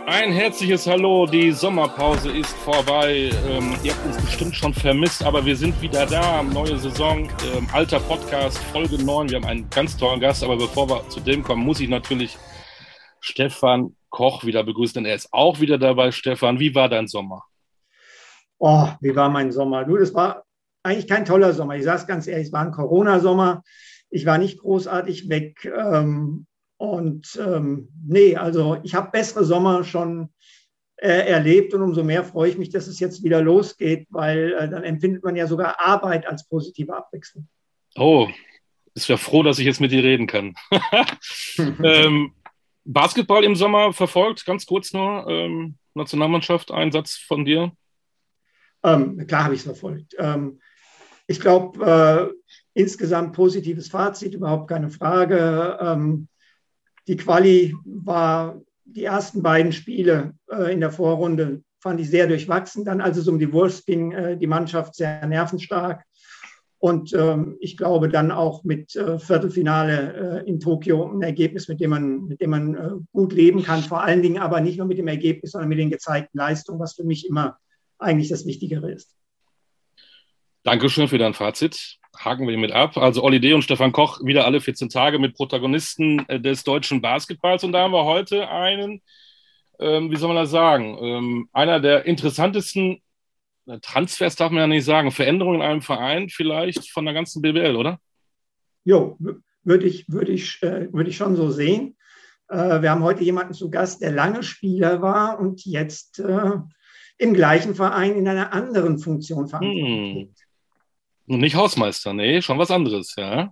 Ein herzliches Hallo, die Sommerpause ist vorbei. Ihr habt uns bestimmt schon vermisst, aber wir sind wieder da. Neue Saison, alter Podcast, Folge 9. Wir haben einen ganz tollen Gast, aber bevor wir zu dem kommen, muss ich natürlich Stefan Koch wieder begrüßen, denn er ist auch wieder dabei. Stefan, wie war dein Sommer? Oh, wie war mein Sommer? Du, das war eigentlich kein toller Sommer. Ich sage es ganz ehrlich, es war ein Corona-Sommer. Ich war nicht großartig weg. Nee, also ich habe bessere Sommer schon erlebt und umso mehr freue ich mich, dass es jetzt wieder losgeht, weil dann empfindet man ja sogar Arbeit als positive Abwechslung. Oh, ich wäre froh, dass ich jetzt mit dir reden kann. Basketball im Sommer verfolgt, ganz kurz nur. Nationalmannschaft, ein Satz von dir. Klar habe ich es verfolgt. Ich glaube, insgesamt positives Fazit, überhaupt keine Frage. Die Quali war die ersten beiden Spiele in der Vorrunde, fand ich sehr durchwachsen. Dann, als es um die Wurst ging, die Mannschaft sehr nervenstark. Und ich glaube dann auch mit Viertelfinale in Tokio ein Ergebnis, mit dem man gut leben kann. Vor allen Dingen aber nicht nur mit dem Ergebnis, sondern mit den gezeigten Leistungen, was für mich immer eigentlich das Wichtigere ist. Dankeschön für dein Fazit. Haken wir mit ab. Also Olli D. und Stefan Koch wieder alle 14 Tage mit Protagonisten des deutschen Basketballs. Und da haben wir heute einen, wie soll man das sagen, einer der interessantesten Transfers, darf man ja nicht sagen, Veränderungen in einem Verein vielleicht von der ganzen BBL, oder? Jo, würde ich schon so sehen. Wir haben heute jemanden zu Gast, der lange Spieler war und jetzt im gleichen Verein in einer anderen Funktion verantwortlich ist. Nicht Hausmeister, nee, schon was anderes, ja.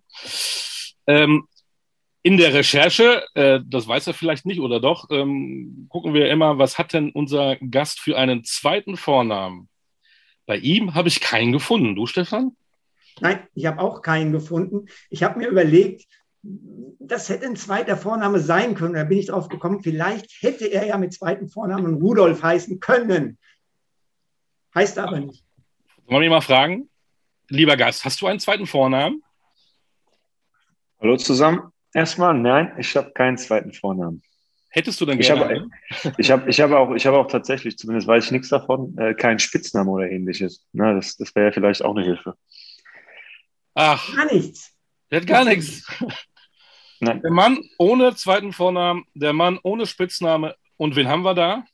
In der Recherche, das weiß er vielleicht nicht oder doch, gucken wir immer, was hat denn unser Gast für einen zweiten Vornamen? Bei ihm habe ich keinen gefunden. Du, Stefan? Nein, ich habe auch keinen gefunden. Ich habe mir überlegt, das hätte ein zweiter Vorname sein können. Da bin ich drauf gekommen, vielleicht hätte er ja mit zweiten Vornamen Rudolf heißen können. Heißt aber nicht. Wollen wir mich mal fragen? Lieber Gast, hast du einen zweiten Vornamen? Hallo zusammen. Erstmal, nein, ich habe keinen zweiten Vornamen. Hättest du denn gerne? Ich habe auch tatsächlich, zumindest weiß ich nichts davon, keinen Spitznamen oder ähnliches. Na, das wäre ja vielleicht auch eine Hilfe. Ach, gar nichts. Der hat gar nichts. Nein. Der Mann ohne zweiten Vornamen, der Mann ohne Spitzname. Und wen haben wir da?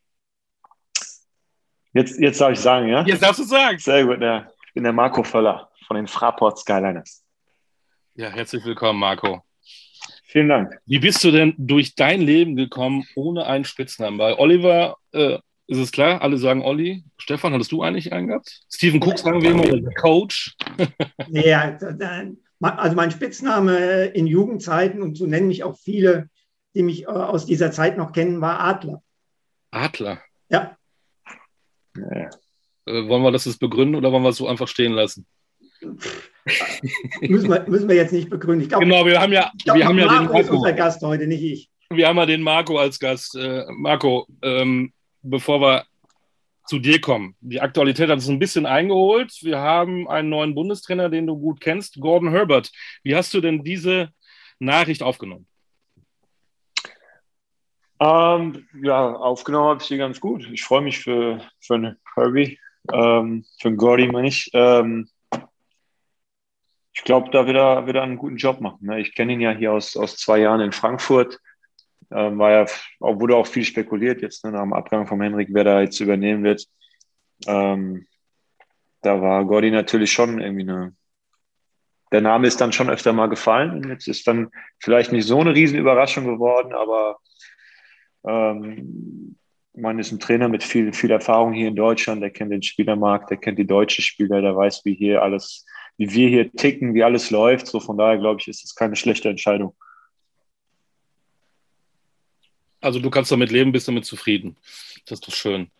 Jetzt darf ich sagen, ja? Jetzt darfst du sagen. Sehr gut, ja. Ich bin der Marco Völler von den Fraport Skyliners. Ja, herzlich willkommen, Marco. Vielen Dank. Wie bist du denn durch dein Leben gekommen ohne einen Spitznamen? Bei Oliver ist es klar, alle sagen Olli. Stefan, hattest du eigentlich einen gehabt? Stephen Cook sagen wir immer, der Coach. Ja, also mein Spitzname in Jugendzeiten, und so nennen mich auch viele, die mich aus dieser Zeit noch kennen, war Adler. Adler? Ja. Wollen wir das begründen oder wollen wir es so einfach stehen lassen? müssen wir jetzt nicht begründen. Ich glaub, genau, wir haben ja den Marco ist unser Gast heute, nicht ich. Wir haben ja den Marco als Gast. Marco, bevor wir zu dir kommen, die Aktualität hat uns ein bisschen eingeholt. Wir haben einen neuen Bundestrainer, den du gut kennst, Gordon Herbert. Wie hast du denn diese Nachricht aufgenommen? Aufgenommen habe ich sie ganz gut. Ich freue mich für einen Herbie, für einen Gordy, meine ich. Ich glaube, da wird er einen guten Job machen. Ne? Ich kenne ihn ja hier aus 2 Jahren in Frankfurt. Wurde auch viel spekuliert jetzt nach dem Abgang von Henrik, wer da jetzt übernehmen wird. Da war Gordy natürlich schon irgendwie der Name ist dann schon öfter mal gefallen. Und jetzt ist dann vielleicht nicht so eine Riesenüberraschung geworden, aber man ist ein Trainer mit viel Erfahrung hier in Deutschland. Der kennt den Spielermarkt, der kennt die deutschen Spieler, der weiß, wie wir hier ticken, wie alles läuft. So von daher, glaube ich, ist es keine schlechte Entscheidung. Also du kannst damit leben, bist damit zufrieden. Das ist doch schön.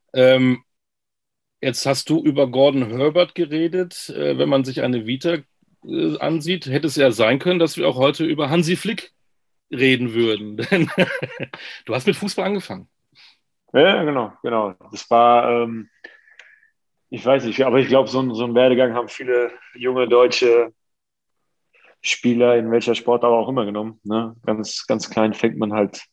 Jetzt hast du über Gordon Herbert geredet. Wenn man sich eine Vita ansieht, hätte es ja sein können, dass wir auch heute über Hansi Flick reden würden. Denn du hast mit Fußball angefangen. Ja, genau. Das war, ich weiß nicht, aber ich glaube, so einen Werdegang haben viele junge deutsche Spieler in welcher Sportart auch immer genommen. Ne? Ganz, ganz klein fängt man halt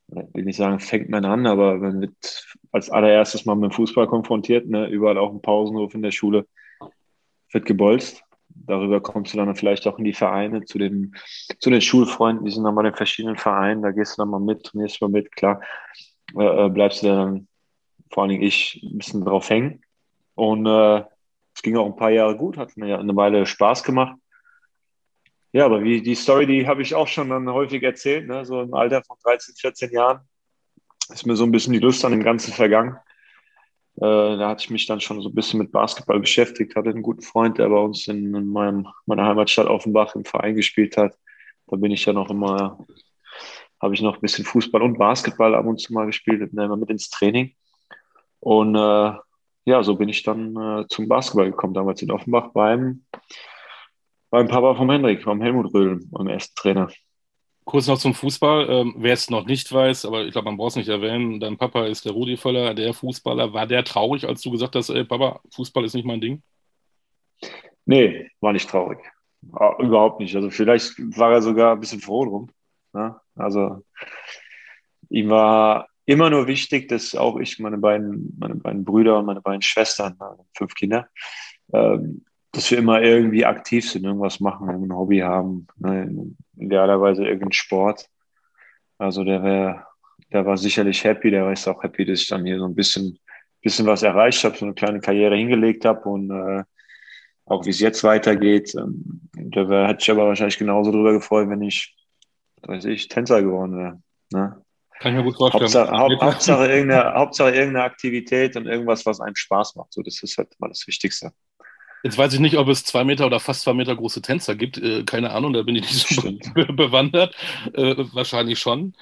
will nicht sagen, fängt man an, aber man wird als allererstes mal mit dem Fußball konfrontiert, ne? Überall auch im Pausenhof in der Schule wird gebolzt. Darüber kommst du dann vielleicht auch in die Vereine, zu den Schulfreunden, die sind dann mal in verschiedenen Vereinen, da gehst du dann mal mit, trainierst mal mit, klar, bleibst du dann, vor allen Dingen ich, ein bisschen drauf hängen. Und es ging auch ein paar Jahre gut, hat mir ja eine Weile Spaß gemacht. Ja, aber wie die Story, die habe ich auch schon dann häufig erzählt, ne? So im Alter von 13, 14 Jahren ist mir so ein bisschen die Lust an dem Ganzen vergangen. Da hatte ich mich dann schon so ein bisschen mit Basketball beschäftigt, hatte einen guten Freund, der bei uns in meiner Heimatstadt Offenbach im Verein gespielt hat. Da bin ich ja noch immer, habe ich noch ein bisschen Fußball und Basketball ab und zu mal gespielt, bin immer mit ins Training. Und ja, so bin ich dann zum Basketball gekommen, damals in Offenbach beim Papa vom Hendrik, beim Helmut Röhl, beim ersten Trainer. Kurz noch zum Fußball. Wer es noch nicht weiß, aber ich glaube, man braucht es nicht erwähnen, dein Papa ist der Rudi Völler, der Fußballer. War der traurig, als du gesagt hast, ey, Papa, Fußball ist nicht mein Ding? Nee, war nicht traurig. Überhaupt nicht. Also vielleicht war er sogar ein bisschen froh drum. Ne? Also ihm war immer nur wichtig, dass auch ich, meine beiden Brüder und meine beiden Schwestern, 5 Kinder, dass wir immer irgendwie aktiv sind, irgendwas machen, ein Hobby haben, ne? Idealerweise irgendeinen Sport. Also der war sicherlich happy, der war jetzt auch happy, dass ich dann hier so ein bisschen was erreicht habe, so eine kleine Karriere hingelegt habe und auch wie es jetzt weitergeht. Hätte sich aber wahrscheinlich genauso drüber gefreut, wenn ich, weiß ich, Tänzer geworden wäre. Ne? Kann ich mir gut vorstellen. Hauptsache irgendeine Aktivität und irgendwas, was einem Spaß macht. So, das ist halt mal das Wichtigste. Jetzt weiß ich nicht, ob es 2 Meter oder fast 2 Meter große Tänzer gibt. Keine Ahnung, da bin ich nicht so bewandert. Wahrscheinlich schon.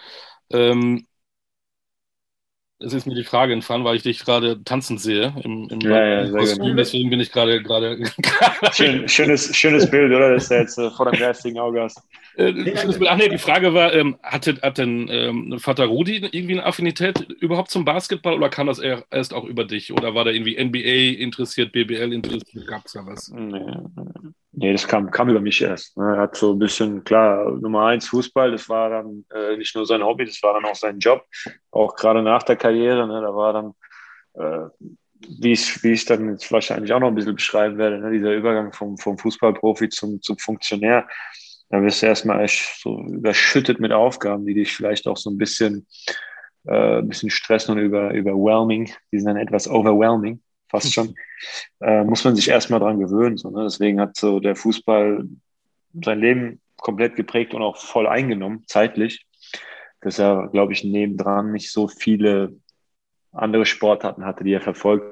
Es ist mir die Frage entfallen, weil ich dich gerade tanzen sehe im Ja, sehr Kostüm. gerne. Deswegen bin ich gerade. Schönes Bild, oder? Das du jetzt vor deinem geistigen Auge hast. Ach nee, die Frage war, hat denn Vater Rudi irgendwie eine Affinität überhaupt zum Basketball oder kam das erst auch über dich? Oder war der irgendwie NBA interessiert, BBL interessiert? Gab es da was? Nee, das kam über mich erst. Ne? Er hat so ein bisschen, klar, Nummer 1 Fußball, das war dann nicht nur sein Hobby, das war dann auch sein Job. Auch gerade nach der Karriere, ne? Da war dann, wie ich dann jetzt wahrscheinlich auch noch ein bisschen beschreiben werde, ne? Dieser Übergang vom Fußballprofi zum Funktionär. Da wirst du erstmal echt so überschüttet mit Aufgaben, die dich vielleicht auch so ein bisschen stressen und überwhelming. Die sind dann etwas overwhelming, fast schon. Muss man sich erstmal dran gewöhnen. So, ne? Deswegen hat so der Fußball sein Leben komplett geprägt und auch voll eingenommen, zeitlich, dass er, glaube ich, nebendran nicht so viele andere Sportarten hatte, die er verfolgt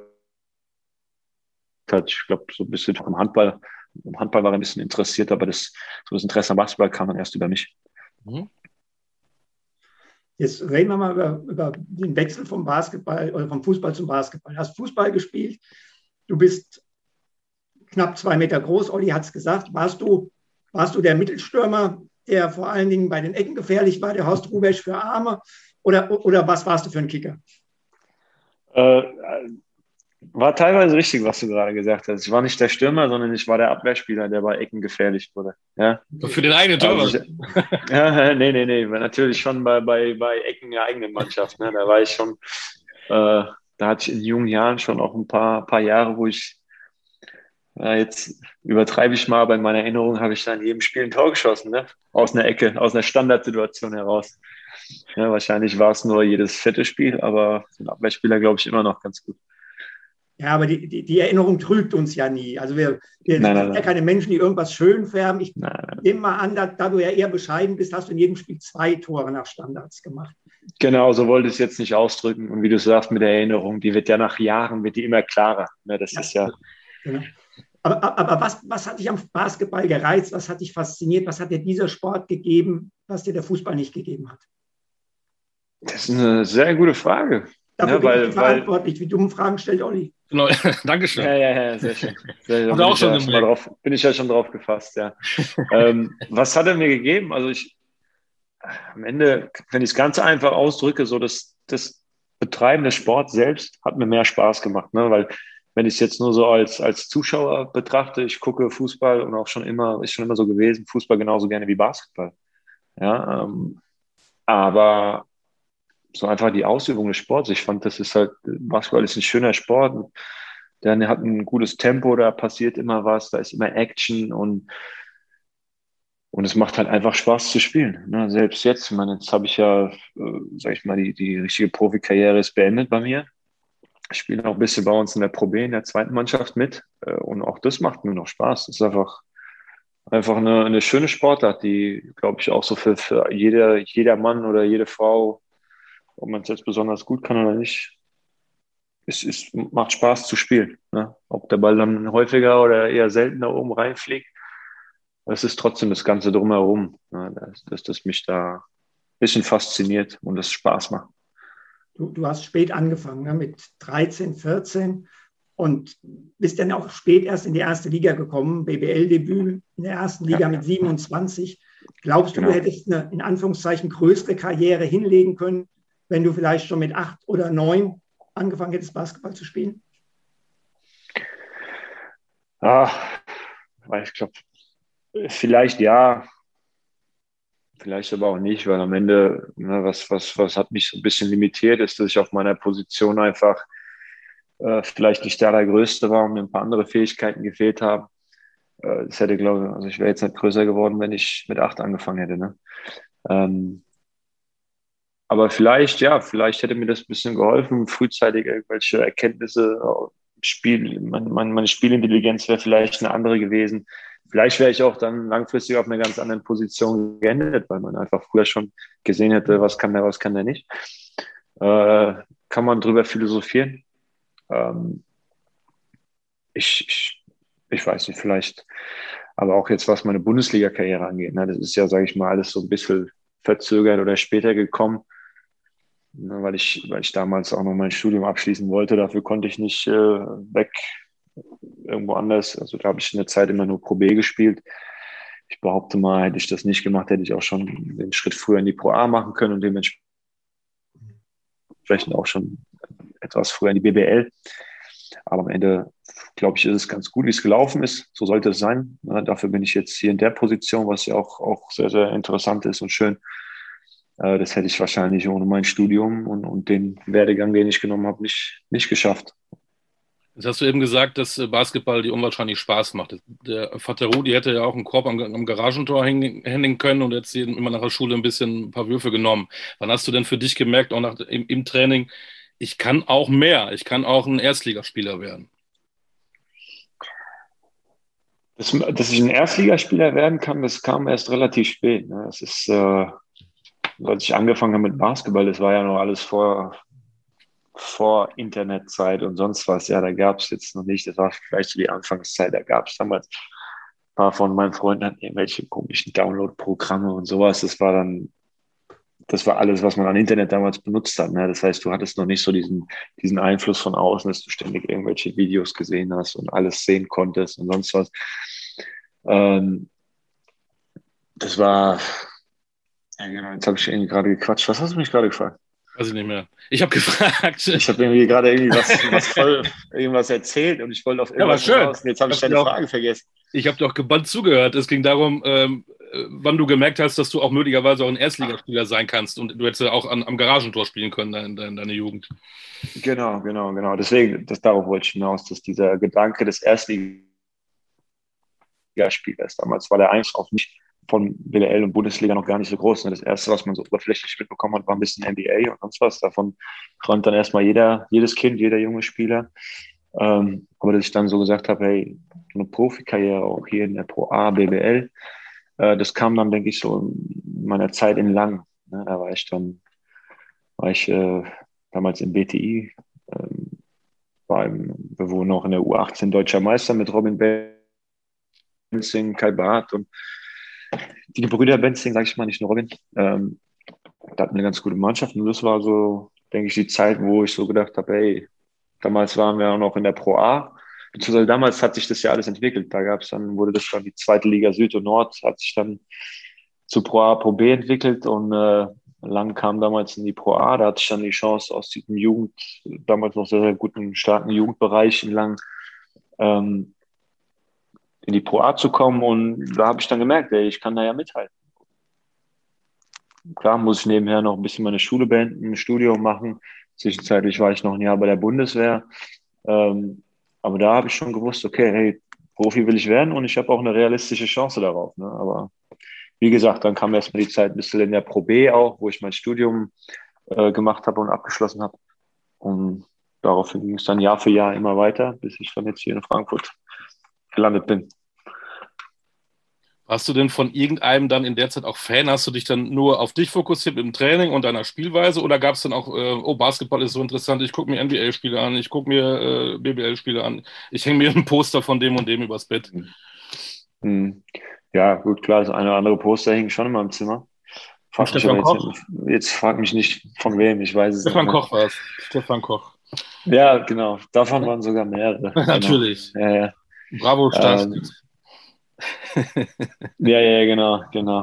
hat. Ich glaube, so ein bisschen vom Handball. Im Handball war er ein bisschen interessiert, aber so das Interesse am Basketball kam dann erst über mich. Mhm. Jetzt reden wir mal über den Wechsel vom Basketball oder vom Fußball zum Basketball. Du hast Fußball gespielt, du bist knapp 2 Meter groß, Olli hat es gesagt. Warst du der Mittelstürmer, der vor allen Dingen bei den Ecken gefährlich war, der Horst Rubesch für Arme? Oder was warst du für ein Kicker? War teilweise richtig, was du gerade gesagt hast. Ich war nicht der Stürmer, sondern ich war der Abwehrspieler, der bei Ecken gefährlich wurde. Ja? Für den eigenen Tor? Also nee. Natürlich schon bei Ecken der eigenen Mannschaft. Ne? Da war ich schon, da hatte ich in jungen Jahren schon auch ein paar Jahre, wo ich, jetzt übertreibe ich mal, bei meiner Erinnerung habe ich da in jedem Spiel ein Tor geschossen, ne? Aus einer Ecke, aus einer Standardsituation heraus. Ja, wahrscheinlich war es nur jedes 4. Spiel, aber so ein Abwehrspieler, glaube ich, immer noch ganz gut. Ja, aber die Erinnerung trügt uns ja nie. Also wir sind ja keine Menschen, die irgendwas schön färben. Ich nehme mal an, da du ja eher bescheiden bist, hast du in jedem Spiel 2 Tore nach Standards gemacht. Genau, so wollte ich es jetzt nicht ausdrücken. Und wie du sagst, mit der Erinnerung, die wird ja nach Jahren, wird die immer klarer. Ne, das ist ja... Genau. Aber was hat dich am Basketball gereizt? Was hat dich fasziniert? Was hat dir dieser Sport gegeben, was dir der Fußball nicht gegeben hat? Das ist eine sehr gute Frage. Dafür bin ich verantwortlich. Wie dumme Fragen stellt Olli. Genau. Dankeschön. Ja, sehr schön. Bin ich ja schon drauf gefasst, ja. Was hat er mir gegeben? Also am Ende, wenn ich es ganz einfach ausdrücke, so das Betreiben des Sports selbst hat mir mehr Spaß gemacht, ne? Weil wenn ich es jetzt nur so als Zuschauer betrachte, ich gucke Fußball und auch ist schon immer so gewesen, Fußball genauso gerne wie Basketball. Ja, aber so einfach die Ausübung des Sports. Ich fand, das ist halt, Basketball ist ein schöner Sport. Der hat ein gutes Tempo, da passiert immer was, da ist immer Action und es macht halt einfach Spaß zu spielen. Ne? Selbst jetzt, ich meine, jetzt habe ich ja, sag ich mal, die richtige Profikarriere ist beendet bei mir. Ich spiele noch ein bisschen bei uns in der Pro B, in der zweiten Mannschaft mit. Und auch das macht mir noch Spaß. Das ist einfach eine schöne Sportart, die, glaube ich, auch so für jeder Mann oder jede Frau, ob man es jetzt besonders gut kann oder nicht, macht Spaß zu spielen. Ne? Ob der Ball dann häufiger oder eher seltener oben reinfliegt, es ist trotzdem das Ganze drumherum, ne? Das mich da ein bisschen fasziniert und das Spaß macht. Du hast spät angefangen, ne, mit 13, 14 und bist dann auch spät erst in die erste Liga gekommen, BBL-Debüt in der ersten Liga mit 27. Glaubst du, Genau. du hättest eine, in Anführungszeichen, größere Karriere hinlegen können, wenn du vielleicht schon mit 8 oder 9 angefangen hättest, Basketball zu spielen? Ich glaube, vielleicht ja, vielleicht aber auch nicht, weil am Ende, ne, was hat mich so ein bisschen limitiert, ist, dass ich auf meiner Position einfach vielleicht nicht der Größte war und mir ein paar andere Fähigkeiten gefehlt haben. Das hätte, glaube ich, also ich wäre jetzt nicht größer geworden, wenn ich mit 8 angefangen hätte. Ne? Aber vielleicht hätte mir das ein bisschen geholfen, frühzeitig irgendwelche Erkenntnisse, meine Spielintelligenz wäre vielleicht eine andere gewesen. Vielleicht wäre ich auch dann langfristig auf einer ganz anderen Position geendet, weil man einfach früher schon gesehen hätte, was kann der nicht. Kann man drüber philosophieren. Ich weiß nicht, vielleicht, aber auch jetzt, was meine Bundesliga-Karriere angeht, ne, das ist ja, sage ich mal, alles so ein bisschen verzögert oder später gekommen, ne, weil ich damals auch noch mein Studium abschließen wollte. Dafür konnte ich nicht weg irgendwo anders. Also da habe ich in der Zeit immer nur Pro B gespielt. Ich behaupte mal, hätte ich das nicht gemacht, hätte ich auch schon den Schritt früher in die Pro A machen können und dementsprechend auch schon etwas früher in die BBL. Aber am Ende, glaube ich, ist es ganz gut, wie es gelaufen ist. So sollte es sein. Ja, dafür bin ich jetzt hier in der Position, was ja auch sehr, sehr interessant ist und schön. Das hätte ich wahrscheinlich ohne mein Studium und den Werdegang, den ich genommen habe, nicht geschafft. Jetzt hast du eben gesagt, dass Basketball dir unwahrscheinlich Spaß macht. Der Vater Rudi hätte ja auch einen Korb am Garagentor hängen können und jetzt immer nach der Schule ein paar Würfe genommen. Wann hast du denn für dich gemerkt, auch im Training, ich kann auch mehr, ich kann auch ein Erstligaspieler werden? Dass ich ein Erstligaspieler werden kann, das kam erst relativ spät. Ne? Das ist, als ich angefangen habe mit Basketball, das war ja noch alles vor Internetzeit und sonst was. Ja, da gab es jetzt noch nicht, das war vielleicht so die Anfangszeit, da gab es damals ein paar von meinen Freunden hatten irgendwelche komischen Download-Programme und sowas. Das war alles, was man an Internet damals benutzt hat. Ne? Das heißt, du hattest noch nicht so diesen Einfluss von außen, dass du ständig irgendwelche Videos gesehen hast und alles sehen konntest und sonst was. Das war, ja genau, jetzt habe ich irgendwie gerade gequatscht. Was hast du mich gerade gefragt? Weiß ich nicht mehr. Ich habe gefragt. Ich habe irgendwie gerade irgendwas erzählt und ich wollte auf irgendwas raus und jetzt habe ich deine Frage vergessen. Ich habe doch gebannt zugehört. Es ging darum, wann du gemerkt hast, dass du auch möglicherweise auch ein Erstligaspieler sein kannst und du hättest ja auch am Garagentor spielen können in deiner Jugend. Genau. Deswegen, darauf wollte ich hinaus, dass dieser Gedanke des Erstligaspielers damals war der eigentlich auch nicht von BWL und Bundesliga noch gar nicht so groß. Das Erste, was man so oberflächlich mitbekommen hat, war ein bisschen NBA und sonst was. Davon träumt dann erstmal jedes Kind, jeder junge Spieler. Aber dass ich dann so gesagt habe, hey, eine Profikarriere auch hier in der Pro A, BBL, das kam dann, denke ich, so in meiner Zeit in Lang. Ne, da war ich damals im BTI, wir wurden auch in der U18 Deutscher Meister mit Robin Benzing, Kai Barth und die Brüder Benzing, sage ich mal, nicht nur Robin. Da hatten wir eine ganz gute Mannschaft und das war so, denke ich, die Zeit, wo ich so gedacht habe, hey, damals waren wir auch noch in der Pro A, beziehungsweise damals hat sich das ja alles entwickelt. Wurde das dann die zweite Liga Süd und Nord, hat sich dann zu Pro A, Pro B entwickelt und Lang kam damals in die Pro A. Da hatte ich dann die Chance aus diesem damals noch sehr, sehr guten, starken Jugendbereich in Lang in die Pro A zu kommen und da habe ich dann gemerkt, ey, ich kann da ja mithalten. klar muss ich nebenher noch ein bisschen meine Schule beenden, ein Studium machen. Zwischenzeitlich war ich noch ein Jahr bei der Bundeswehr. Aber da habe ich schon gewusst, okay, hey, Profi will ich werden und ich habe auch eine realistische Chance darauf. Ne? Aber wie gesagt, dann kam erstmal die Zeit ein bisschen in der Pro B auch, wo ich mein Studium gemacht habe und abgeschlossen habe. Und daraufhin ging es dann Jahr für Jahr immer weiter, bis ich dann jetzt hier in Frankfurt gelandet bin. Warst du denn von irgendeinem dann in der Zeit auch Fan? Hast du dich dann nur auf dich fokussiert im Training und deiner Spielweise oder gab es dann auch, oh, Basketball ist so interessant, ich gucke mir NBA-Spiele an, ich gucke mir BBL-Spiele an, ich hänge mir ein Poster von dem und dem übers Bett? Hm. Ja, gut, klar, das eine oder andere Poster hing schon in meinem Zimmer. Von Frag mich aber Stefan Koch? jetzt frag mich nicht von wem, ich weiß es nicht Stefan mehr. Koch war es. Stefan Koch. Ja, genau, davon waren sogar mehrere. Genau. Natürlich. Ja, ja. Bravo, Starschnitt. Ja, genau.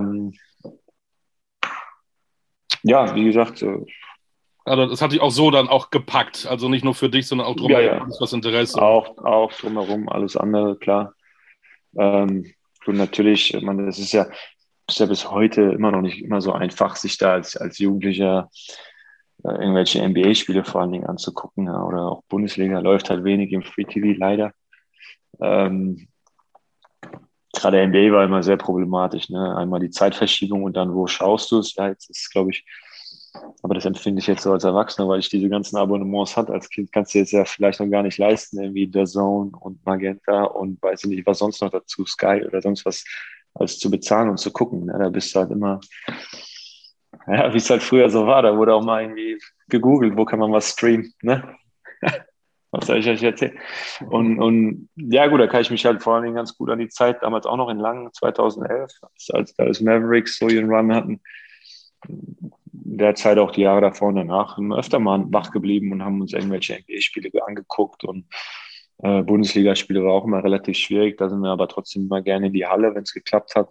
Ja, wie gesagt, Also das hat dich auch so dann auch gepackt. Also nicht nur für dich, sondern auch drumherum. ja, Das ist das Interesse. auch drumherum, alles andere, klar. Und natürlich, ich meine, ist ja bis heute immer noch nicht immer so einfach, sich da als Jugendlicher irgendwelche NBA-Spiele vor allen Dingen anzugucken, ja, oder auch Bundesliga läuft halt wenig im Free TV leider. Ähm, Gerade NBA war immer sehr problematisch, ne? Einmal die Zeitverschiebung und dann, wo schaust du es? Ja, jetzt ist, glaube ich, aber das empfinde ich jetzt so als Erwachsener, weil ich diese ganzen Abonnements hatte. Als Kind kannst du jetzt ja vielleicht noch gar nicht leisten, irgendwie DAZN und Magenta und weiß ich nicht, was sonst noch dazu, Sky oder sonst was, als zu bezahlen und zu gucken. Ne? Da bist du halt immer, ja, wie es halt früher so war, da wurde auch mal irgendwie gegoogelt, wo kann man was streamen, ne? Was soll ich euch erzählen? Und ja, gut, da kann ich mich halt vor allen Dingen ganz gut an die Zeit damals auch noch in Langen, 2011, als da das Mavericks so ihren Run hatten, derzeit auch die Jahre davor und danach öfter mal wach geblieben und haben uns irgendwelche NBA-Spiele angeguckt und Bundesligaspiele war auch immer relativ schwierig. Da sind wir aber trotzdem immer gerne in die Halle, wenn es geklappt hat.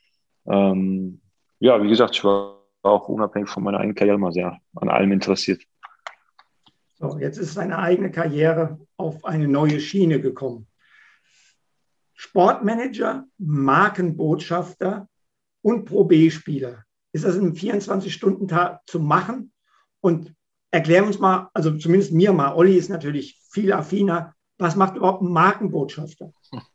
Ja, wie gesagt, ich war auch unabhängig von meiner eigenen Karriere immer sehr an allem interessiert. So, jetzt ist seine eigene Karriere auf eine neue Schiene gekommen. Sportmanager, Markenbotschafter und Pro B-Spieler. Ist das in einem 24-Stunden-Tag zu machen? Und erklären uns mal, also zumindest mir mal, Olli ist natürlich viel affiner, was macht überhaupt ein Markenbotschafter?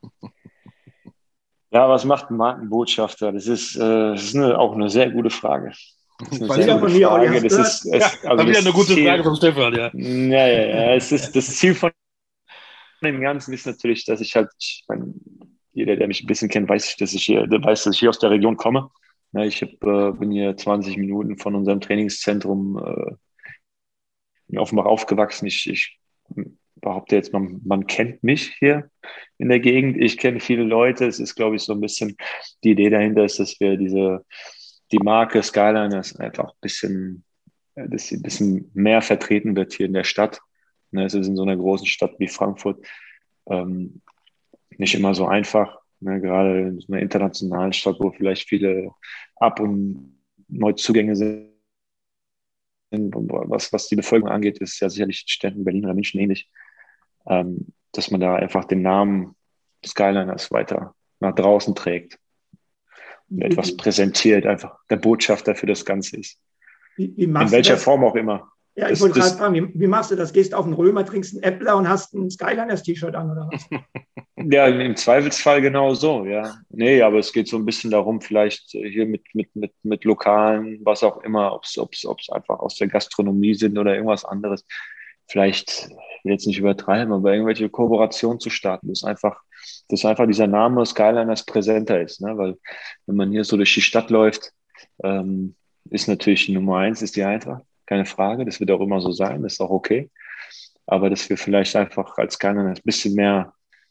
Ja, was macht ein Markenbotschafter? Das ist auch eine sehr gute Frage. Das ist eine sehr gute Frage. Das ist wieder eine gute Frage von Stefan, ja. Ja. Es ist das Ziel von dem Ganzen ist natürlich, dass ich jeder, der mich ein bisschen kennt, weiß, dass ich hier aus der Region komme. Ich bin hier 20 Minuten von unserem Trainingszentrum in Offenbach aufgewachsen. Ich behaupte jetzt, man kennt mich hier in der Gegend. Ich kenne viele Leute. Es ist, glaube ich, so ein bisschen die Idee dahinter ist, dass wir die Marke Skyliners einfach ein bisschen mehr vertreten wird hier in der Stadt. Es ist in so einer großen Stadt wie Frankfurt nicht immer so einfach. Gerade in so einer internationalen Stadt, wo vielleicht viele Ab- und Neuzugänge sind. Und was die Bevölkerung angeht, ist ja sicherlich Städten Berlin oder München ähnlich, dass man da einfach den Namen Skyliners weiter nach draußen trägt und etwas präsentiert, einfach der Botschafter für das Ganze ist. In welcher Form auch immer. Ja, ich wollte gerade fragen, wie machst du das? Gehst du auf den Römer, trinkst einen Äppler und hast ein Skyliners-T-Shirt an oder was? Ja, im Zweifelsfall genau so, ja. Nee, aber es geht so ein bisschen darum, vielleicht hier mit Lokalen, was auch immer, ob es einfach aus der Gastronomie sind oder irgendwas anderes. Vielleicht, ich will jetzt nicht übertreiben, aber irgendwelche Kooperationen zu starten, dass einfach dieser Name Skyliners präsenter ist, ne? Weil wenn man hier so durch die Stadt läuft, ist natürlich Nummer 1 ist die Eintracht. Keine Frage, das wird auch immer so sein, das ist auch okay. Aber dass wir vielleicht einfach als Skyliners ein bisschen mehr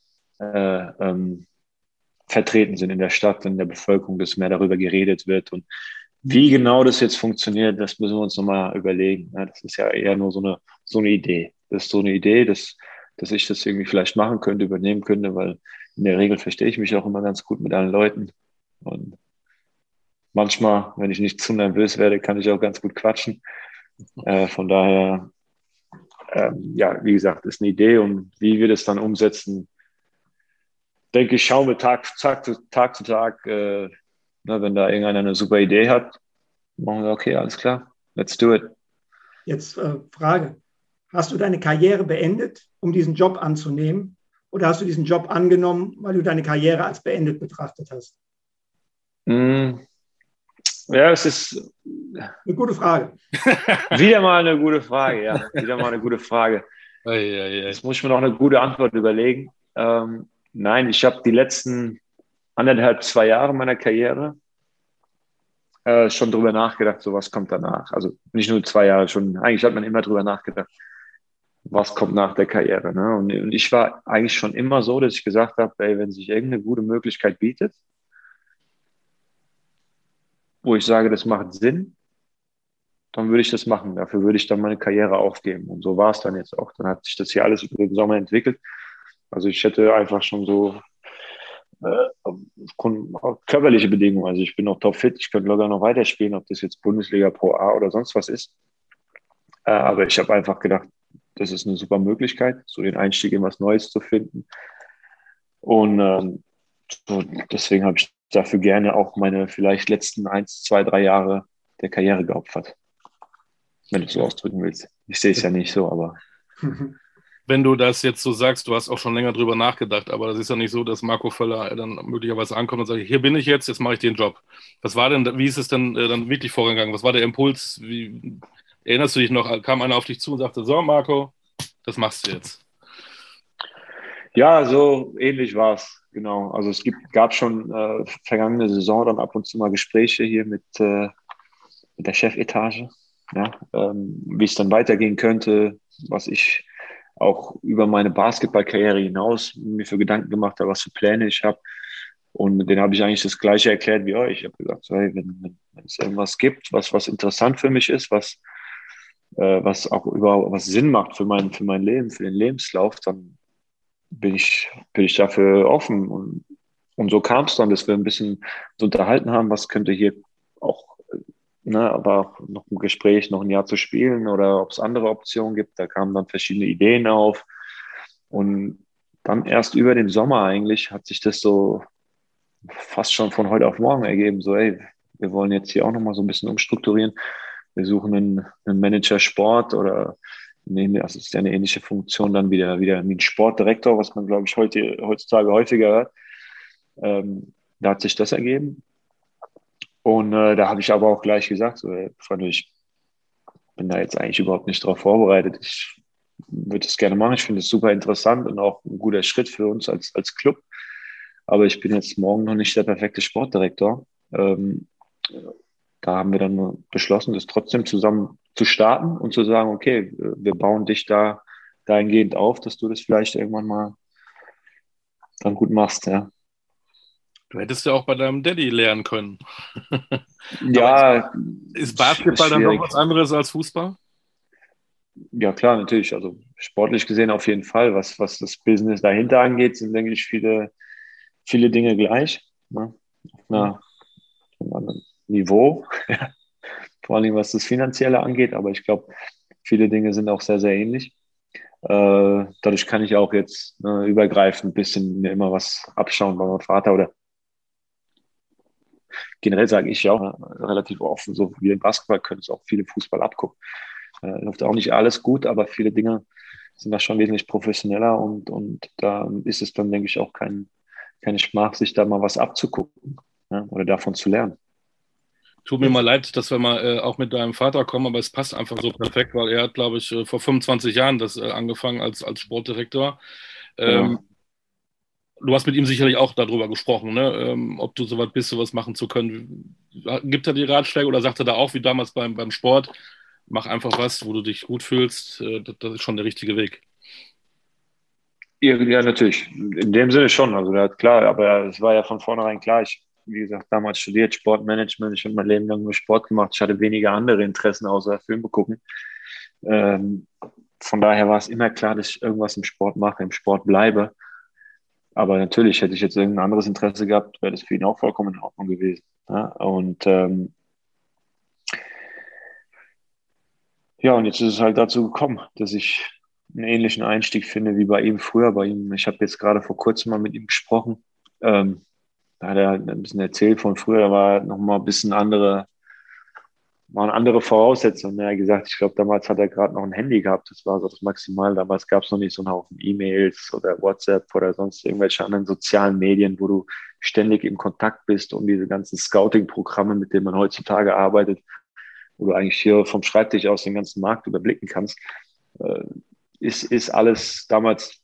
vertreten sind in der Stadt, in der Bevölkerung, dass mehr darüber geredet wird. Und wie genau das jetzt funktioniert, das müssen wir uns nochmal überlegen. Ja, das ist ja eher nur so eine Idee. Das ist so eine Idee, dass ich das irgendwie vielleicht machen könnte, übernehmen könnte, weil in der Regel verstehe ich mich auch immer ganz gut mit allen Leuten. Und manchmal, wenn ich nicht zu nervös werde, kann ich auch ganz gut quatschen. Von daher, ja, wie gesagt, ist eine Idee und wie wir das dann umsetzen, denke ich, schauen wir Tag zu Tag, wenn da irgendeiner eine super Idee hat, Machen wir, okay, alles klar, let's do it. Jetzt Frage, hast du deine Karriere beendet, um diesen Job anzunehmen? Oder hast du diesen Job angenommen, weil du deine Karriere als beendet betrachtet hast? Ja, es ist eine gute Frage. Wieder mal eine gute Frage, ja. Wieder mal eine gute Frage. Jetzt muss ich mir noch eine gute Antwort überlegen. Nein, ich habe die letzten 2 Jahre meiner Karriere schon drüber nachgedacht, so was kommt danach. Also nicht nur 2 Jahre, schon, eigentlich hat man immer drüber nachgedacht, was kommt nach der Karriere. Ne? Und ich war eigentlich schon immer so, dass ich gesagt habe, ey, wenn sich irgendeine gute Möglichkeit bietet, wo ich sage, das macht Sinn, dann würde ich das machen. Dafür würde ich dann meine Karriere aufgeben. Und so war es dann jetzt auch. Dann hat sich das hier alles über den Sommer entwickelt. Also ich hätte einfach schon so körperliche Bedingungen. Also ich bin noch topfit. Ich könnte locker noch weiterspielen, ob das jetzt Bundesliga Pro A oder sonst was ist. Aber ich habe einfach gedacht, das ist eine super Möglichkeit, so den Einstieg in was Neues zu finden. Und so, deswegen habe ich dafür gerne auch meine vielleicht letzten 1, 2, 3 Jahre der Karriere geopfert. Wenn du es so ausdrücken willst. Ich sehe es ja nicht so, aber. Wenn du das jetzt so sagst, du hast auch schon länger drüber nachgedacht, aber das ist ja nicht so, dass Marco Völler dann möglicherweise ankommt und sagt, hier bin ich jetzt mache ich den Job. Was war denn, wie ist es denn dann wirklich vorgegangen? Was war der Impuls? Erinnerst du dich noch, kam einer auf dich zu und sagte, so Marco, das machst du jetzt? Ja, so ähnlich war es, genau. Also es gab schon vergangene Saison dann ab und zu mal Gespräche hier mit der Chefetage, ja, wie es dann weitergehen könnte, was ich auch über meine Basketballkarriere hinaus mir für Gedanken gemacht habe, was für Pläne ich habe. Und denen habe ich eigentlich das Gleiche erklärt wie euch. Ich habe gesagt, so, hey, wenn es irgendwas gibt, was interessant für mich ist, was auch überhaupt was Sinn macht für mein Leben, für den Lebenslauf, dann bin ich dafür offen. Und so kam es dann, dass wir ein bisschen so unterhalten haben, was könnte hier auch, ne, aber auch noch ein Gespräch, noch ein Jahr zu spielen oder ob es andere Optionen gibt. Da kamen dann verschiedene Ideen auf. Und dann erst über den Sommer eigentlich hat sich das so fast schon von heute auf morgen ergeben. So, ey, wir wollen jetzt hier auch nochmal so ein bisschen umstrukturieren. Wir suchen einen Manager Sport oder das ist ja eine ähnliche Funktion dann wieder wie ein Sportdirektor, was man, glaube ich, heutzutage häufiger hört. Da hat sich das ergeben. Und da habe ich aber auch gleich gesagt, so, Freunde, ich bin da jetzt eigentlich überhaupt nicht darauf vorbereitet. Ich würde es gerne machen. Ich finde es super interessant und auch ein guter Schritt für uns als Club. Aber ich bin jetzt morgen noch nicht der perfekte Sportdirektor. Da haben wir dann beschlossen, das trotzdem zusammen zu starten und zu sagen, okay, wir bauen dich dahingehend auf, dass du das vielleicht irgendwann mal dann gut machst, ja. Du hättest ja auch bei deinem Daddy lernen können. Ja. Ist Basketball dann noch was anderes als Fußball? Ja, klar, natürlich. Also sportlich gesehen auf jeden Fall. Was das Business dahinter angeht, sind, denke ich, viele Dinge gleich. Ne? Auf einem Niveau. Vor allem, was das Finanzielle angeht. Aber ich glaube, viele Dinge sind auch sehr, sehr ähnlich. Dadurch kann ich auch jetzt übergreifend ein bisschen mir immer was abschauen bei meinem Vater oder generell sage ich ja auch relativ offen, so wie im Basketball können es auch viele Fußball abgucken. Läuft auch nicht alles gut, aber viele Dinge sind da schon wesentlich professioneller und da ist es dann, denke ich, auch keine Schmach, sich da mal was abzugucken, ja, oder davon zu lernen. Tut mir mal leid, dass wir mal auch mit deinem Vater kommen, aber es passt einfach so perfekt, weil er hat, glaube ich, vor 25 Jahren das angefangen als Sportdirektor. Genau. Du hast mit ihm sicherlich auch darüber gesprochen, ne? Ob du so weit bist, sowas machen zu können. Gibt er die Ratschläge oder sagt er da auch wie damals beim Sport, mach einfach was, wo du dich gut fühlst, das ist schon der richtige Weg? Ja, natürlich. In dem Sinne schon. Also klar, aber es war ja von vornherein klar. Ich, wie gesagt, damals studiert Sportmanagement. Ich habe mein Leben lang nur Sport gemacht. Ich hatte weniger andere Interessen außer Filme gucken. Von daher war es immer klar, dass ich irgendwas im Sport mache, im Sport bleibe. Aber natürlich hätte ich jetzt irgendein anderes Interesse gehabt, wäre das für ihn auch vollkommen in Ordnung gewesen. Ja? Und ja, und jetzt ist es halt dazu gekommen, dass ich einen ähnlichen Einstieg finde wie bei ihm früher. Ich habe jetzt gerade vor kurzem mal mit ihm gesprochen. Da hat er ein bisschen erzählt von früher, da war noch mal ein bisschen andere waren andere Voraussetzungen. Er hat gesagt, ich glaube, damals hat er gerade noch ein Handy gehabt. Das war so das Maximal. Damals gab es noch nicht so einen Haufen E-Mails oder WhatsApp oder sonst irgendwelche anderen sozialen Medien, wo du ständig im Kontakt bist, um diese ganzen Scouting-Programme, mit denen man heutzutage arbeitet, wo du eigentlich hier vom Schreibtisch aus den ganzen Markt überblicken kannst, ist alles damals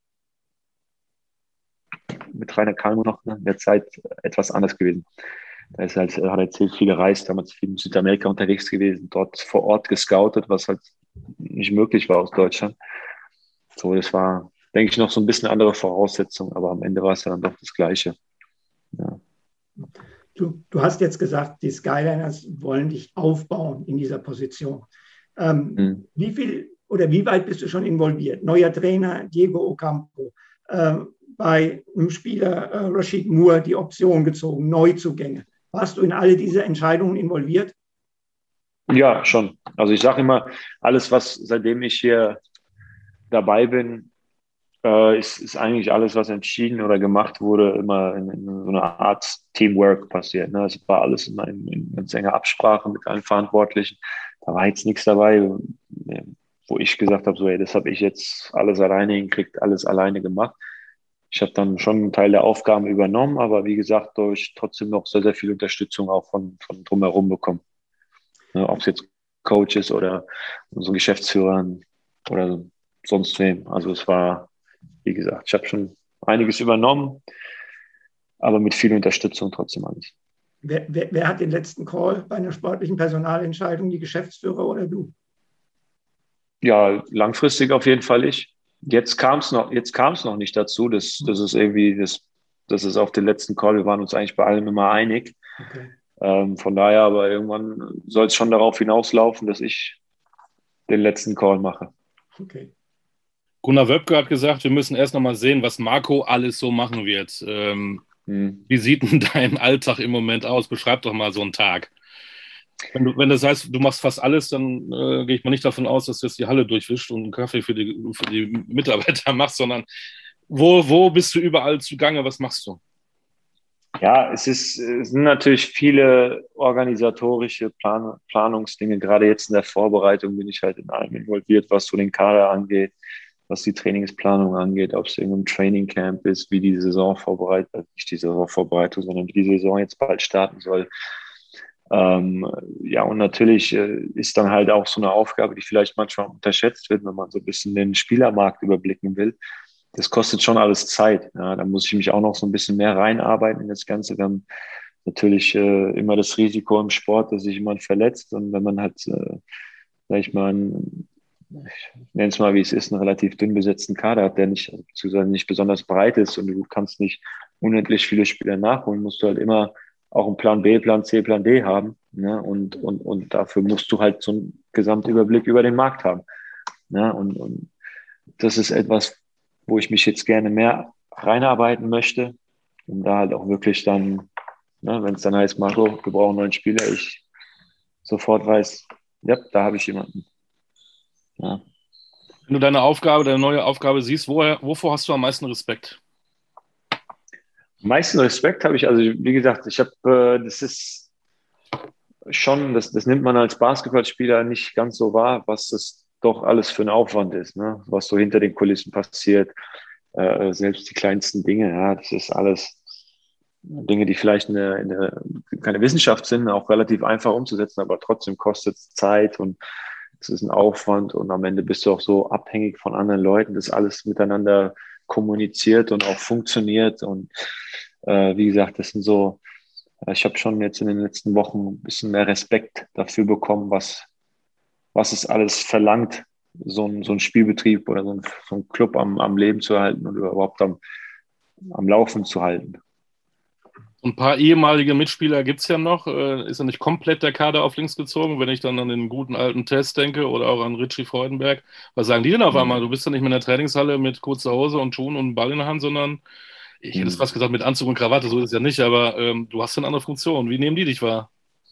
mit Rainer Kalmund noch in der Zeit etwas anders gewesen. Er ist halt, hat erzählt, viel gereist, damals viel in Südamerika unterwegs gewesen, dort vor Ort gescoutet, was halt nicht möglich war aus Deutschland. So, das war, denke ich, noch so ein bisschen andere Voraussetzung, aber am Ende war es ja dann doch das Gleiche. Ja. Du hast jetzt gesagt, die Skyliners wollen dich aufbauen in dieser Position. Wie viel oder wie weit bist du schon involviert? Neuer Trainer, Diego Ocampo, bei einem Spieler Rashid Moore die Option gezogen, Neuzugänge. Warst du in alle diese Entscheidungen involviert? Ja, schon. Also ich sage immer, alles, was seitdem ich hier dabei bin, ist eigentlich alles, was entschieden oder gemacht wurde, immer in so einer Art Teamwork passiert. Ne? Es war alles immer in ganz enger Absprache mit allen Verantwortlichen. Da war jetzt nichts dabei, wo ich gesagt habe, so, ey, das habe ich jetzt alles alleine hingekriegt, alles alleine gemacht. Ich habe dann schon einen Teil der Aufgaben übernommen, aber wie gesagt, durch trotzdem noch sehr, sehr viel Unterstützung auch von drumherum bekommen. Ne? Ob es jetzt Coaches oder unsere Geschäftsführer oder sonst wem. Also es war, wie gesagt, ich habe schon einiges übernommen, aber mit viel Unterstützung trotzdem alles. Wer hat den letzten Call bei einer sportlichen Personalentscheidung, die Geschäftsführer oder du? Ja, langfristig auf jeden Fall ich. Jetzt kam es noch nicht dazu. Das ist irgendwie, das ist auf den letzten Call. Wir waren uns eigentlich bei allem immer einig. Okay. Von daher, aber irgendwann soll es schon darauf hinauslaufen, dass ich den letzten Call mache. Okay. Gunnar Wöbke hat gesagt, wir müssen erst noch mal sehen, was Marco alles so machen wird. Wie sieht denn dein Alltag im Moment aus? Beschreib doch mal so einen Tag. Wenn das heißt, du machst fast alles, dann gehe ich mal nicht davon aus, dass du jetzt die Halle durchwischst und einen Kaffee für die Mitarbeiter machst, sondern wo bist du überall zugange? Was machst du? Ja, es sind natürlich viele organisatorische Planungsdinge. Gerade jetzt in der Vorbereitung bin ich halt in allem involviert, was so den Kader angeht, was die Trainingsplanung angeht, ob es irgendein Trainingcamp ist, wie die Saison vorbereitet, nicht die Saisonvorbereitung, sondern wie die Saison jetzt bald starten soll. Ja, und natürlich ist dann halt auch so eine Aufgabe, die vielleicht manchmal unterschätzt wird, wenn man so ein bisschen den Spielermarkt überblicken will. Das kostet schon alles Zeit. Ja, da muss ich mich auch noch so ein bisschen mehr reinarbeiten in das Ganze. Wir haben natürlich immer das Risiko im Sport, dass sich jemand verletzt. Und wenn man halt, sag ich mal, ich nenne es mal, wie es ist, einen relativ dünn besetzten Kader hat, der nicht, beziehungsweise nicht besonders breit ist und du kannst nicht unendlich viele Spieler nachholen, musst du halt immer auch einen Plan B, Plan C, Plan D haben. Ne? Und dafür musst du halt so einen Gesamtüberblick über den Markt haben. Ne? Und das ist etwas, wo ich mich jetzt gerne mehr reinarbeiten möchte, um da halt auch wirklich dann, ne, wenn es dann heißt, Marco, wir brauchen einen neuen Spieler, ich sofort weiß, ja, da habe ich jemanden. Ja. Wenn du deine neue Aufgabe siehst, wovor hast du am meisten Respekt? Am meisten Respekt habe ich, also wie gesagt, ich habe, das ist schon, das nimmt man als Basketballspieler nicht ganz so wahr, was das doch alles für ein Aufwand ist, ne? Was so hinter den Kulissen passiert, selbst die kleinsten Dinge, ja, das ist alles Dinge, die vielleicht keine Wissenschaft sind, auch relativ einfach umzusetzen, aber trotzdem kostet es Zeit und es ist ein Aufwand und am Ende bist du auch so abhängig von anderen Leuten, dass alles miteinander kommuniziert und auch funktioniert und wie gesagt, das sind so, ich habe schon jetzt in den letzten Wochen ein bisschen mehr Respekt dafür bekommen, was es alles verlangt, so ein Spielbetrieb oder so ein Club am Leben zu halten und überhaupt am Laufen zu halten. Ein paar ehemalige Mitspieler gibt es ja noch. Ist ja nicht komplett der Kader auf links gezogen, wenn ich dann an den guten alten Test denke oder auch an Richie Freudenberg. Was sagen die denn auf einmal? Du bist ja nicht mehr in der Trainingshalle mit kurzer Hose und Schuhen und Ball in der Hand, sondern ich hätte es fast gesagt mit Anzug und Krawatte, so ist es ja nicht, aber du hast ja eine andere Funktion. Wie nehmen die dich wahr?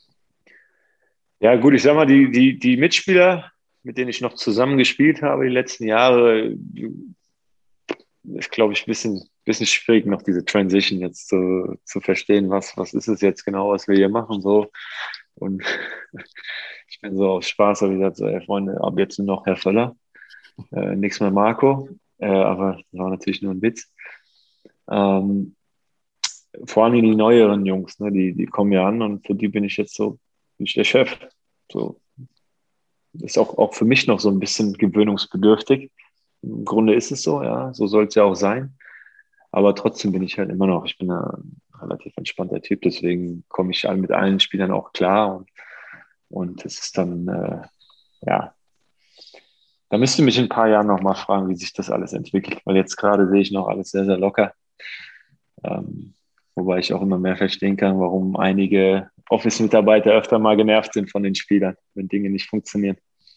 Ja gut, ich sag mal, die Mitspieler, mit denen ich noch zusammen gespielt habe die letzten Jahre, ist, glaube ich, ein bisschen schwierig, noch diese Transition jetzt zu verstehen, was ist es jetzt genau, was wir hier machen. So, Und ich bin so aus Spaß, habe ich gesagt, so, ey, Freunde, ab jetzt nur noch Herr Völler, nichts mehr Marco. Aber das war natürlich nur ein Witz. Ähm, Vor allem die neueren Jungs, ne, die kommen ja an und für die bin ich jetzt so, bin ich der Chef. So, ist auch für mich noch so ein bisschen gewöhnungsbedürftig. Im Grunde ist es so, ja, so soll es ja auch sein. Aber trotzdem bin ich halt immer noch, ich bin ein relativ entspannter Typ, deswegen komme ich mit allen Spielern auch klar und es ist dann, ja, da müsst ihr mich in ein paar Jahren noch mal fragen, wie sich das alles entwickelt, weil jetzt gerade sehe ich noch alles sehr, sehr locker. Ähm, Wobei ich auch immer mehr verstehen kann, warum einige Office-Mitarbeiter öfter mal genervt sind von den Spielern, wenn Dinge nicht funktionieren.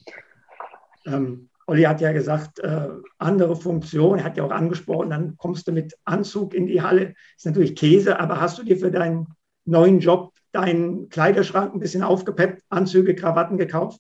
Olli hat ja gesagt, andere Funktion, er hat ja auch angesprochen, dann kommst du mit Anzug in die Halle. Ist natürlich Käse, aber hast du dir für deinen neuen Job deinen Kleiderschrank ein bisschen aufgepeppt, Anzüge, Krawatten gekauft?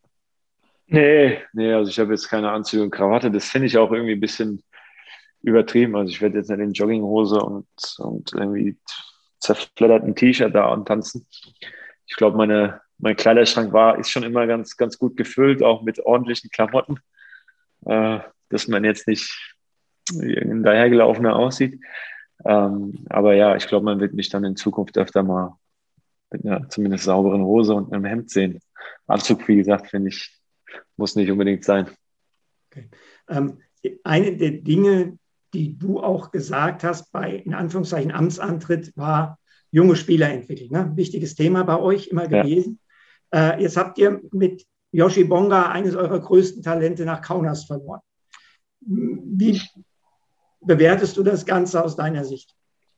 Nee, also ich habe jetzt keine Anzüge und Krawatte. Das finde ich auch irgendwie ein bisschen übertrieben. Also ich werde jetzt nicht in Jogginghose und irgendwie zerfledderten T-Shirt da antanzen. Ich glaube, mein Kleiderschrank ist schon immer ganz, ganz gut gefüllt, auch mit ordentlichen Klamotten, dass man jetzt nicht irgendein dahergelaufener aussieht. Aber ja, ich glaube, man wird mich dann in Zukunft öfter mal mit einer zumindest sauberen Hose und einem Hemd sehen. Anzug, wie gesagt, finde ich, muss nicht unbedingt sein. Okay. Eine der Dinge, die du auch gesagt hast bei, in Anführungszeichen, Amtsantritt, war junge Spieler entwickeln. Ne? Wichtiges Thema bei euch immer gewesen. Ja. Jetzt habt ihr mit Yoshi Bonga eines eurer größten Talente nach Kaunas verloren. Wie bewertest du das Ganze aus deiner Sicht?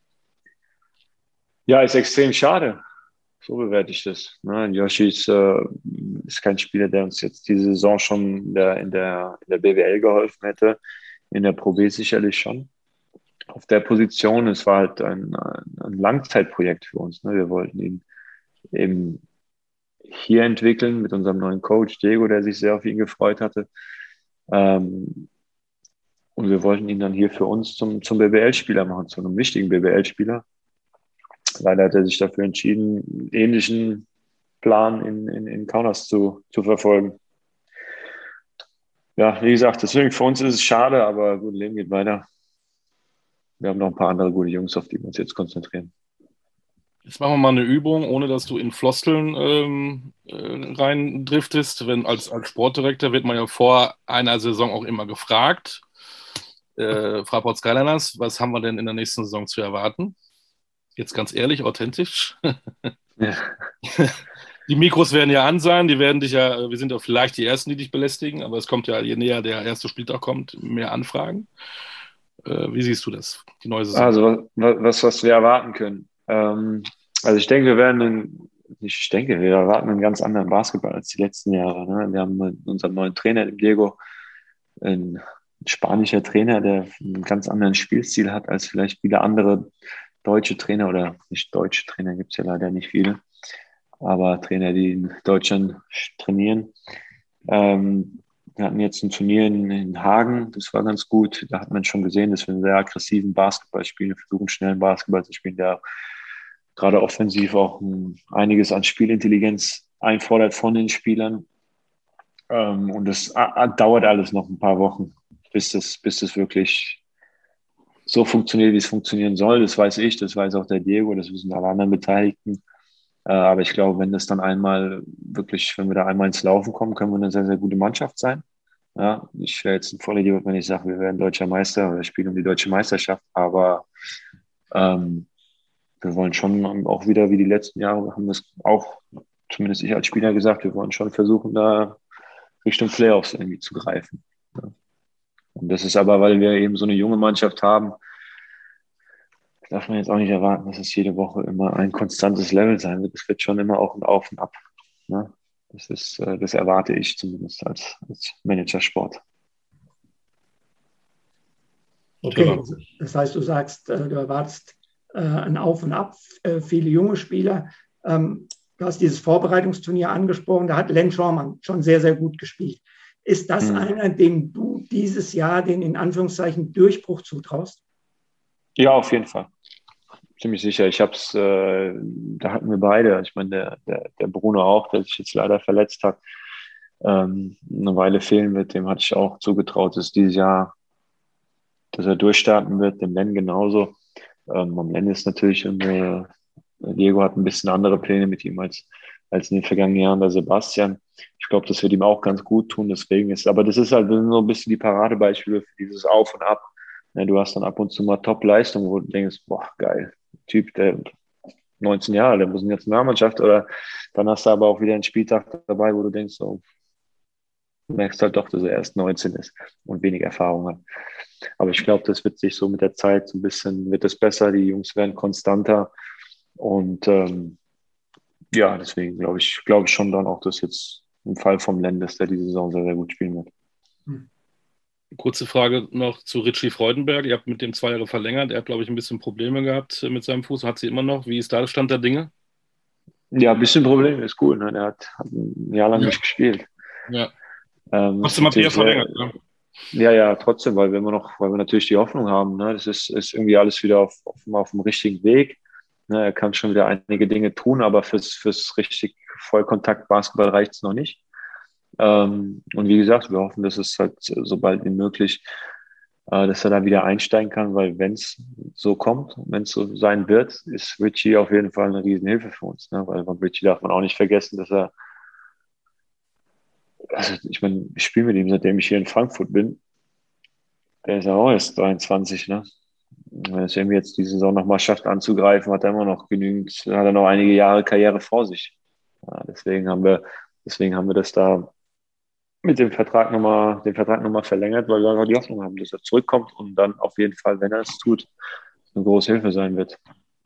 Ja, ist extrem schade. So bewerte ich das. Ne? Yoshi ist kein Spieler, der uns jetzt diese Saison schon in der BWL geholfen hätte. In der Pro B sicherlich schon. Auf der Position, es war halt ein Langzeitprojekt für uns. Ne? Wir wollten ihn eben hier entwickeln mit unserem neuen Coach Diego, der sich sehr auf ihn gefreut hatte. Und wir wollten ihn dann hier für uns zum BBL-Spieler machen, zu einem wichtigen BBL-Spieler. Leider hat er sich dafür entschieden, einen ähnlichen Plan in Kaunas zu verfolgen. Ja, wie gesagt, deswegen für uns ist es schade, aber gut, Leben geht weiter. Wir haben noch ein paar andere gute Jungs, auf die wir uns jetzt konzentrieren. Jetzt machen wir mal eine Übung, ohne dass du in Floskeln reindriftest. Als Sportdirektor wird man ja vor einer Saison auch immer gefragt. Fraport Skyliners, was haben wir denn in der nächsten Saison zu erwarten? Jetzt ganz ehrlich, authentisch. Ja. Die Mikros werden ja an sein, wir sind ja vielleicht die Ersten, die dich belästigen, aber es kommt ja, je näher der erste Spieltag kommt, mehr Anfragen. Wie siehst du das, die neue Saison? Also, was wir erwarten können. Also ich denke, wir erwarten einen ganz anderen Basketball als die letzten Jahre. Ne? Wir haben mit unserem neuen Trainer, dem Diego, einen spanischer Trainer, der einen ganz anderen Spielstil hat als vielleicht viele andere deutsche Trainer oder nicht deutsche Trainer, gibt es ja leider nicht viele, aber Trainer, die in Deutschland trainieren. Wir hatten jetzt ein Turnier in Hagen, das war ganz gut. Da hat man schon gesehen, dass wir einen sehr aggressiven Basketball spielen, wir versuchen schnellen Basketball zu spielen, der gerade offensiv auch einiges an Spielintelligenz einfordert von den Spielern. Und das dauert alles noch ein paar Wochen, bis das wirklich so funktioniert, wie es funktionieren soll. Das weiß ich, das weiß auch der Diego, das wissen alle anderen Beteiligten. Aber ich glaube, wenn wir da einmal ins Laufen kommen, können wir eine sehr, sehr gute Mannschaft sein. Ja, ich wäre jetzt ein Vollidiot, wenn ich sage, wir werden deutscher Meister oder spielen um die deutsche Meisterschaft. Aber wir wollen schon auch wieder, wie die letzten Jahre, haben das auch, zumindest ich als Spieler gesagt, wir wollen schon versuchen, da Richtung Playoffs irgendwie zu greifen. Ja. Und das ist aber, weil wir eben so eine junge Mannschaft haben, darf man jetzt auch nicht erwarten, dass es jede Woche immer ein konstantes Level sein wird. Es wird schon immer auch ein Auf und Ab. Ne? Das erwarte ich zumindest als Managersport. Okay, das heißt, du sagst, du erwartest ein Auf und Ab, viele junge Spieler. Du hast dieses Vorbereitungsturnier angesprochen, da hat Len Schormann schon sehr, sehr gut gespielt. Ist das einer, dem du dieses Jahr den in Anführungszeichen Durchbruch zutraust? Ja, auf jeden Fall. ziemlich sicher. Ich habe es, da hatten wir beide. Ich meine, der Bruno auch, der sich jetzt leider verletzt hat, eine Weile fehlen wird. Dem hatte ich auch zugetraut, dass dieses Jahr, dass er durchstarten wird. Dem Len genauso. Am Len ist natürlich, Diego hat ein bisschen andere Pläne mit ihm als in den vergangenen Jahren der Sebastian. Ich glaube, das wird ihm auch ganz gut tun. Deswegen aber das ist halt so ein bisschen die Paradebeispiele für dieses Auf und Ab. Ja, du hast dann ab und zu mal Top-Leistung, wo du denkst, boah, geil. Typ, der 19 Jahre, der muss in die Nationalmannschaft, oder dann hast du aber auch wieder einen Spieltag dabei, wo du denkst, so, du merkst halt doch, dass er erst 19 ist und wenig Erfahrung hat. Aber ich glaube, das wird sich so mit der Zeit so ein bisschen, wird es besser, die Jungs werden konstanter und ja, deswegen glaube ich schon dann auch, dass jetzt im Fall vom Lendes, der diese Saison sehr, sehr gut spielen wird. Kurze Frage noch zu Richie Freudenberg. Ihr habt mit dem 2 Jahre verlängert. Er hat, glaube ich, ein bisschen Probleme gehabt mit seinem Fuß. Hat sie immer noch. Wie ist da der Stand der Dinge? Ja, ein bisschen Problem ist cool. Ne? Der hat ein Jahr lang nicht gespielt. Ja. Hast du mal Pierre verlängert? Ne? Ja, trotzdem, weil wir natürlich die Hoffnung haben. Ne? Das ist irgendwie alles wieder auf dem richtigen Weg. Ne? Er kann schon wieder einige Dinge tun, aber fürs richtig Vollkontakt-Basketball reicht es noch nicht. Und wie gesagt, wir hoffen, dass es halt so bald wie möglich, dass er da wieder einsteigen kann, weil wenn es so kommt, wenn es so sein wird, ist Richie auf jeden Fall eine Riesenhilfe für uns. Ne? Weil von Richie darf man auch nicht vergessen, dass ich meine, ich spiele mit ihm, seitdem ich hier in Frankfurt bin. Der ist ja auch erst 23, ne? Wenn es irgendwie jetzt die Saison nochmal schafft anzugreifen, hat er noch einige Jahre Karriere vor sich. Ja, deswegen haben wir das da mit dem Vertrag nochmal verlängert, weil wir einfach die Hoffnung haben, dass er zurückkommt und dann auf jeden Fall, wenn er es tut, eine große Hilfe sein wird.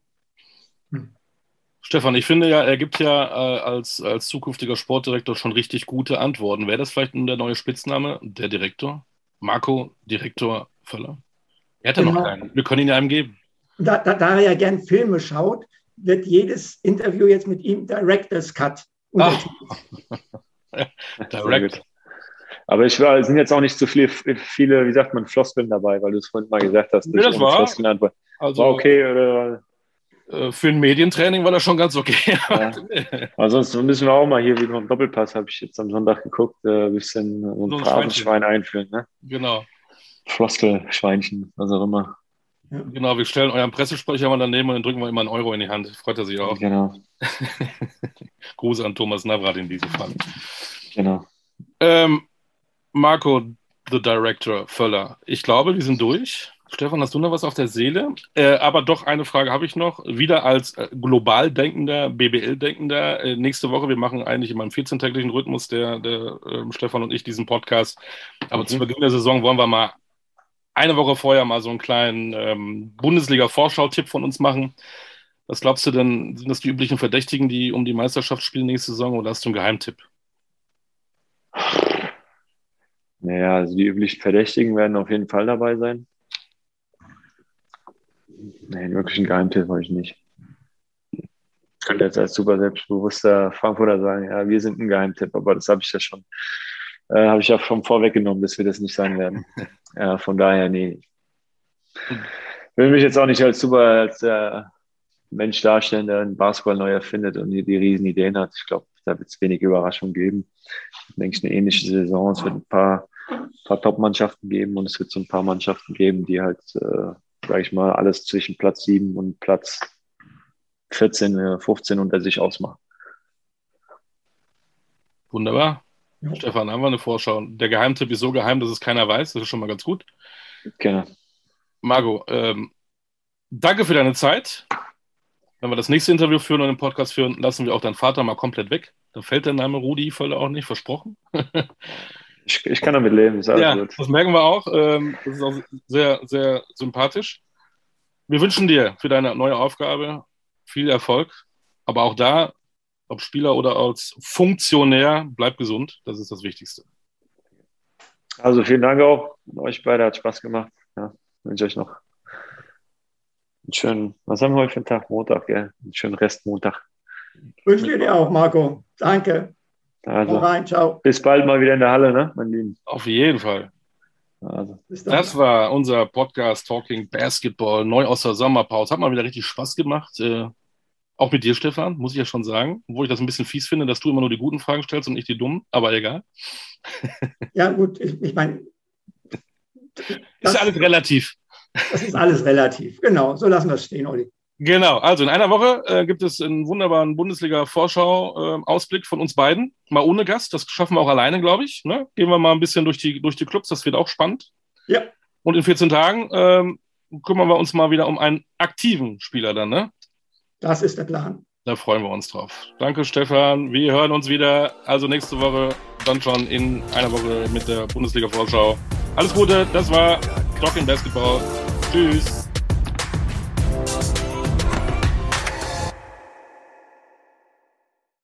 Stefan, ich finde ja, er gibt ja als zukünftiger Sportdirektor schon richtig gute Antworten. Wäre das vielleicht der neue Spitzname, der Direktor? Marco Direktor Völler? Er hat ja noch keinen. Wir können ihn ja einem geben. Da er ja gern Filme schaut, wird jedes Interview jetzt mit ihm Director's Cut Direct. Aber es sind jetzt auch nicht so viele, wie sagt man, Floskeln dabei, weil du es vorhin mal gesagt hast. Ja, das war. Also, war okay, oder? Für ein Medientraining war das schon ganz okay. Ja. Aber sonst müssen wir auch mal hier wieder im Doppelpass, habe ich jetzt am Sonntag geguckt, ein bisschen so ein Phrasenschwein einführen. Ne? Genau. Floskelschweinchen, was auch immer. Ja. Genau, wir stellen euren Pressesprecher mal daneben und dann drücken wir immer einen Euro in die Hand. Freut er sich auch. Genau. Gruß an Thomas Navrat in diesem Fall. Genau. Marco, the Director, Völler. Ich glaube, wir sind durch. Stefan, hast du noch was auf der Seele? Aber doch eine Frage habe ich noch. Wieder als global denkender, BBL-Denkender. Nächste Woche, wir machen eigentlich immer einen 14-tägigen Rhythmus, der Stefan und ich, diesen Podcast. Aber zu Beginn der Saison wollen wir mal eine Woche vorher mal so einen kleinen Bundesliga-Vorschau-Tipp von uns machen. Was glaubst du denn, sind das die üblichen Verdächtigen, die um die Meisterschaft spielen nächste Saison, oder hast du einen Geheimtipp? Naja, also die üblichen Verdächtigen werden auf jeden Fall dabei sein. Nee, wirklich einen Geheimtipp habe ich nicht. Ich könnte jetzt als super selbstbewusster Frankfurter sagen, ja, wir sind ein Geheimtipp, aber das habe ich ja schon vorweggenommen, dass wir das nicht sein werden. Ja, von daher, nee. Ich will mich jetzt auch nicht als Mensch darstellen, der einen Basketball neu erfindet und die riesen Ideen hat. Ich glaube, da wird es wenig Überraschung geben. Ich denke, eine ähnliche Saison. Es wird ein paar Top-Mannschaften geben und es wird so ein paar Mannschaften geben, die halt, sage ich mal, alles zwischen Platz 7 und Platz 14, 15 unter sich ausmachen. Wunderbar. Ja. Stefan, haben wir eine Vorschau. Der Geheimtipp ist so geheim, dass es keiner weiß. Das ist schon mal ganz gut. Genau. Marco, danke für deine Zeit. Wenn wir das nächste Interview führen und den Podcast führen, lassen wir auch deinen Vater mal komplett weg. Dann fällt der Name Rudi Völler auch nicht, versprochen. Ich kann damit leben. Das merken wir auch. Das ist auch sehr, sehr sympathisch. Wir wünschen dir für deine neue Aufgabe viel Erfolg. Aber auch da, ob Spieler oder als Funktionär, bleib gesund. Das ist das Wichtigste. Also vielen Dank auch. Euch beide hat Spaß gemacht. Ja, wünsche euch noch einen schönen, was haben wir heute für einen Tag? Montag, gell? Einen schönen Restmontag. Wünsche dir auch, Marco. Danke. Also, rein, ciao. Bis bald mal wieder in der Halle, ne, mein Lieben? Auf jeden Fall. Also. Das war unser Podcast Talking Basketball, neu aus der Sommerpause. Hat mal wieder richtig Spaß gemacht. Auch mit dir, Stefan, muss ich ja schon sagen. Obwohl ich das ein bisschen fies finde, dass du immer nur die guten Fragen stellst und nicht die dummen. Aber egal. Ja, gut, ich meine. Ist alles relativ. Das ist alles relativ. Genau, so lassen wir es stehen, Olli. Genau, also in einer Woche gibt es einen wunderbaren Bundesliga-Vorschau-Ausblick von uns beiden. Mal ohne Gast, das schaffen wir auch alleine, glaube ich. Ne? Gehen wir mal ein bisschen durch die Clubs, das wird auch spannend. Ja. Und in 14 Tagen kümmern wir uns mal wieder um einen aktiven Spieler dann, ne? Das ist der Plan. Da freuen wir uns drauf. Danke, Stefan. Wir hören uns wieder. Also nächste Woche, dann schon in einer Woche mit der Bundesliga-Vorschau. Alles Gute, das war Talking Basketball. Tschüss.